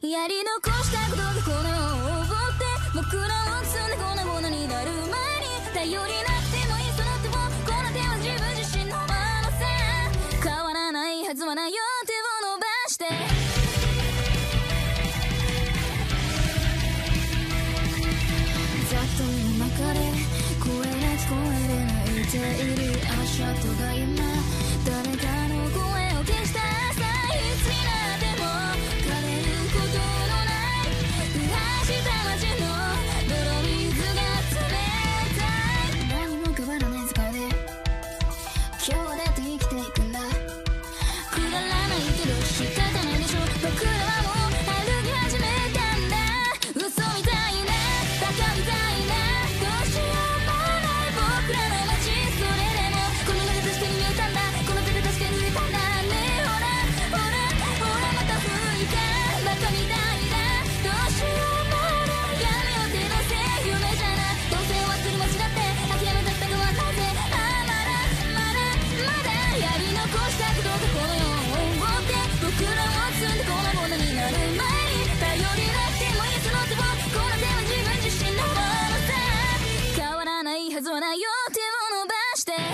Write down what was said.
やり残したことがこの世を覆って僕らを積んで粉々になる前に頼りなくてもいいその手をこの手は自分自身のものさ変わらないはずはないよ手を伸ばしてざっとの中で声が聞こえで泣いている足跡が今誰かの声を消した朝いつになっても枯れることのない不破した街の泥水が冷たい何も変わらない図鑑で今日だって生きていくんだくだらないけど仕方ないでしょ僕らはもう歩き始めたんだ嘘みたいなバカみたいなどうしようもない僕らの街それでもこの目で確かに見えたんだこの手で確かに言えたんだねえほらほらほらまた吹いたバカみたいだどうしようもないやめようってどうせ夢じゃないどうせ終わってる街だって諦めたったのはなぜああまだやり残したことがこの世を覆って僕らを積んでこのものになる前に頼りなくてもいいその手をこの手は自分自身のものさ変わらないはずはないよ手を伸ばして